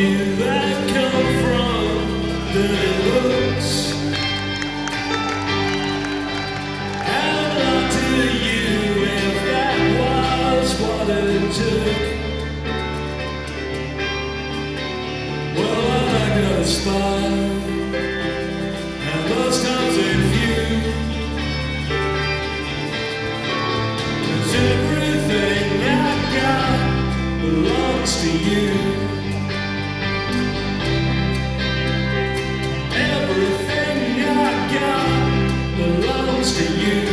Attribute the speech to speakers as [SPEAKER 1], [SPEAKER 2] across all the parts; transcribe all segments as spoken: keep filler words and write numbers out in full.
[SPEAKER 1] you that come from dirty looks. And not to you if that was what it took. Well, I got a spot, and those times ain't few. 'Cause everything I got belongs to you. Everything I got belongs to you.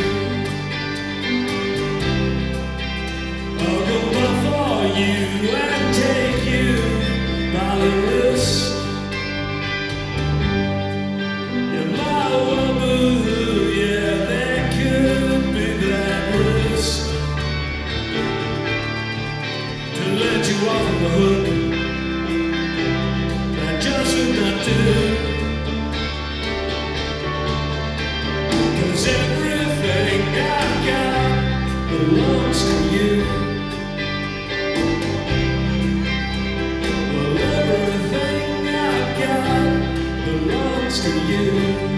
[SPEAKER 1] I'll go before you and take you by the wrist. You're my woman, yeah, there could be that risk to let you off of the hook. That just would not do. 'Cause everything I got belongs to you. Well, everything I got belongs to you.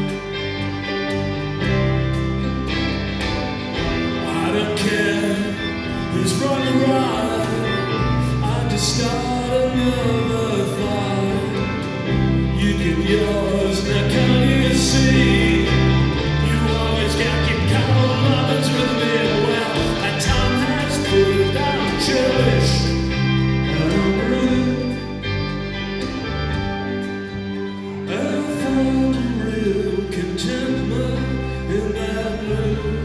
[SPEAKER 1] I don't care who's wrong or right. I just start another fight. You get yours, now can't you see? You always got your cold moments with me. Well, my time has proved I'm churlish and I'm rude. And I found real contentment in that mood.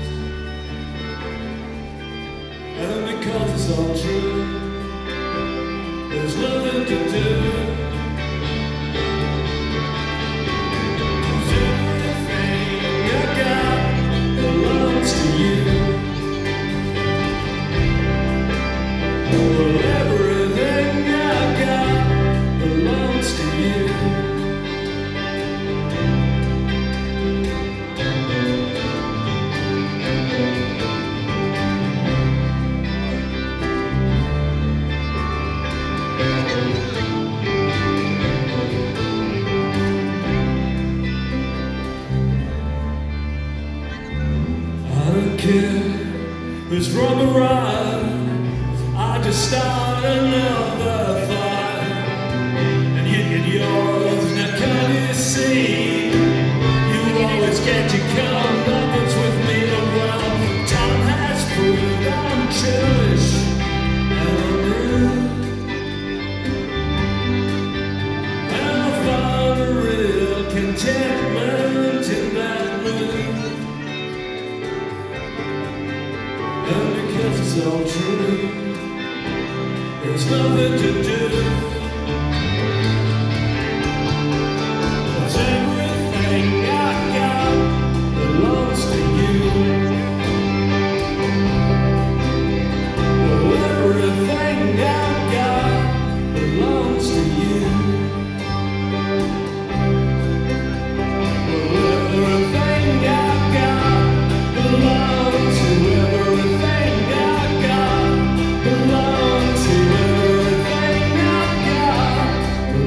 [SPEAKER 1] And because it's all true, there's nothing to do. 'Cause everything I got belongs to you. Well, everything I got belongs to you. I don't care who's wrong or right. I just start another fight. And you get yours, now can't you see? You always get your comeuppance with me. Well, time has proved I'm churlish and I'm rude. And I found a real contentment in that mood. And because it's all true, there's nothing to do. 'Cause everything I got belongs to you. Well, everything I got belongs to you. Well, everything I got belongs to everything I got belongs to everything I got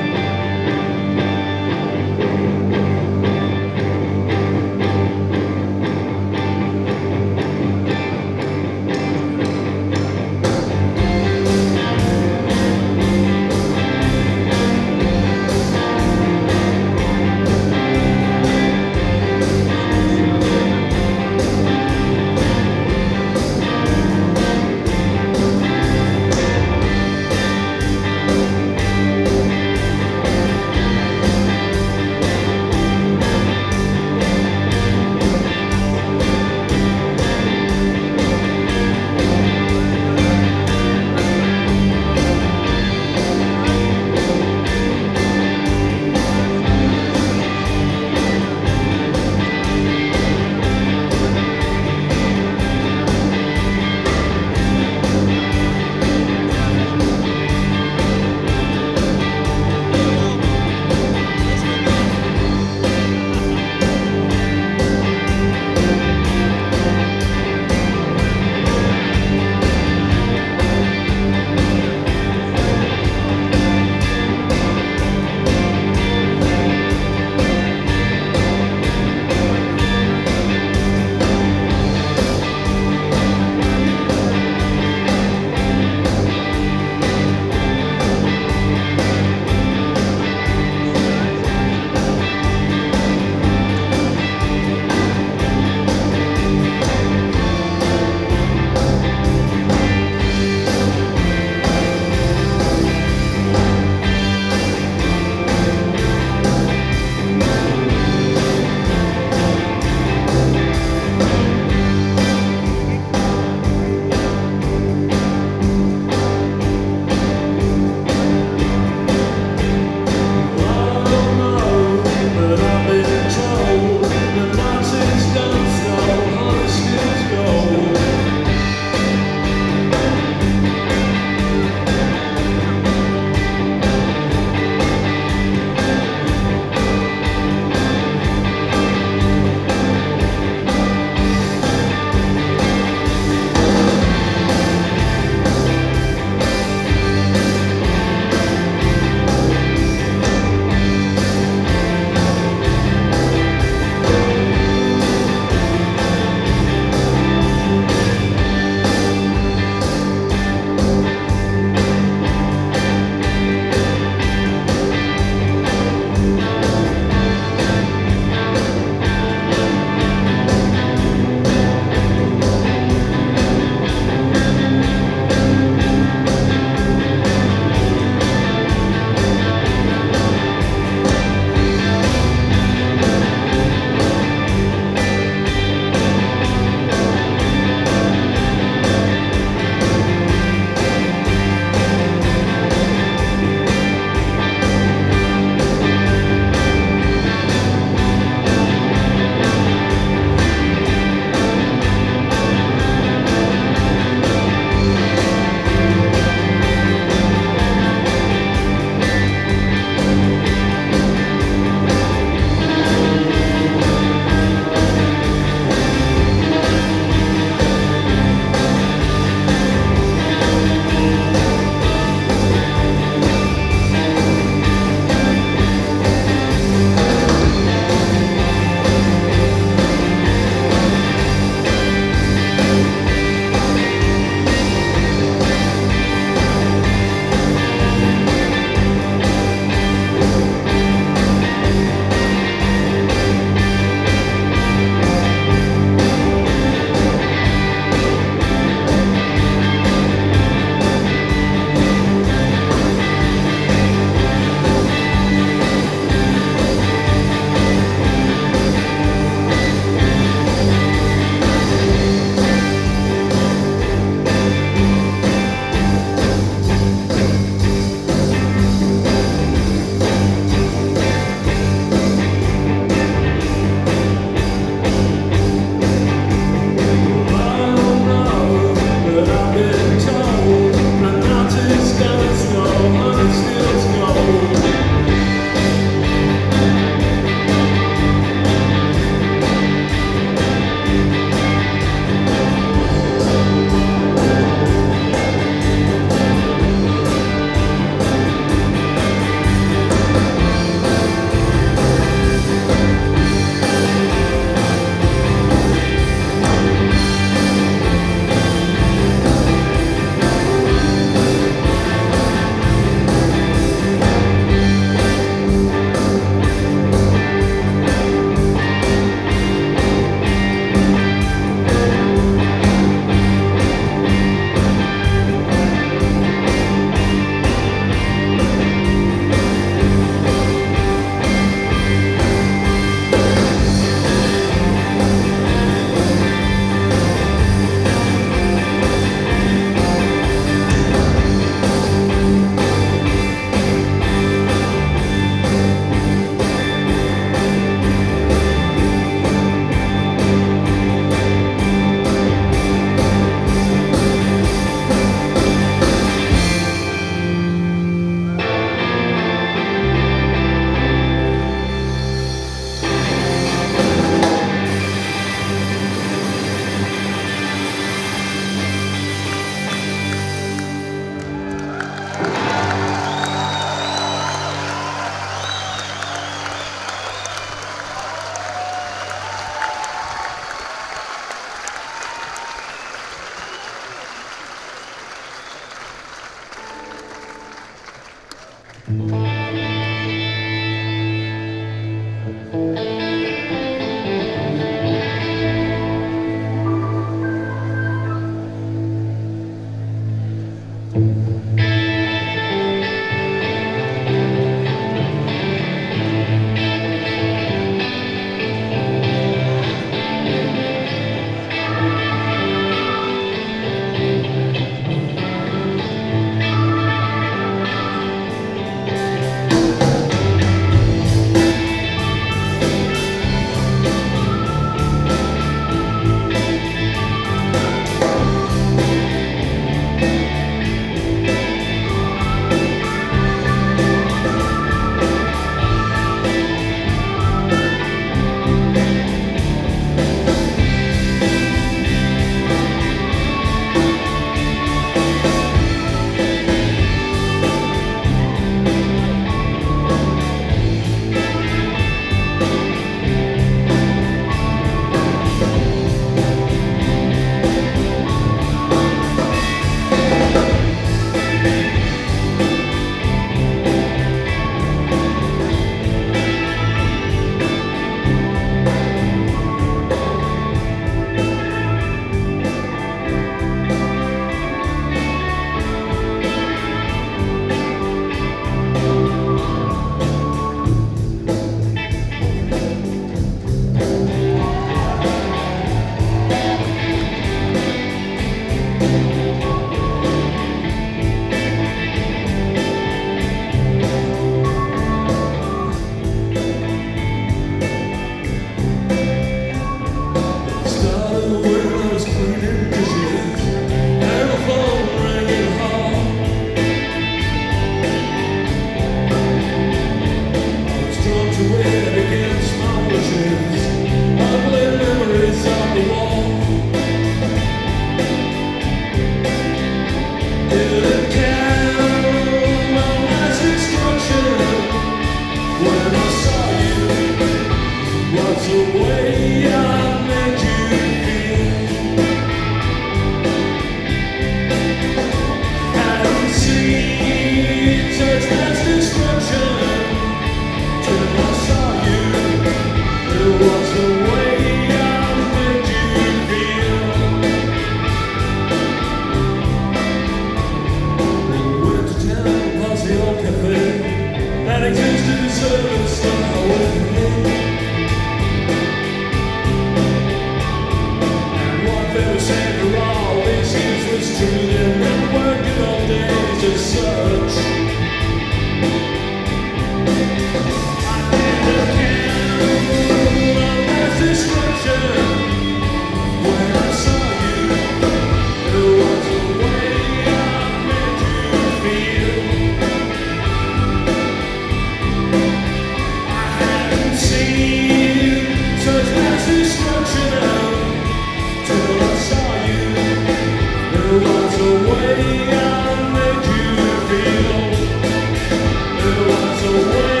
[SPEAKER 1] Away.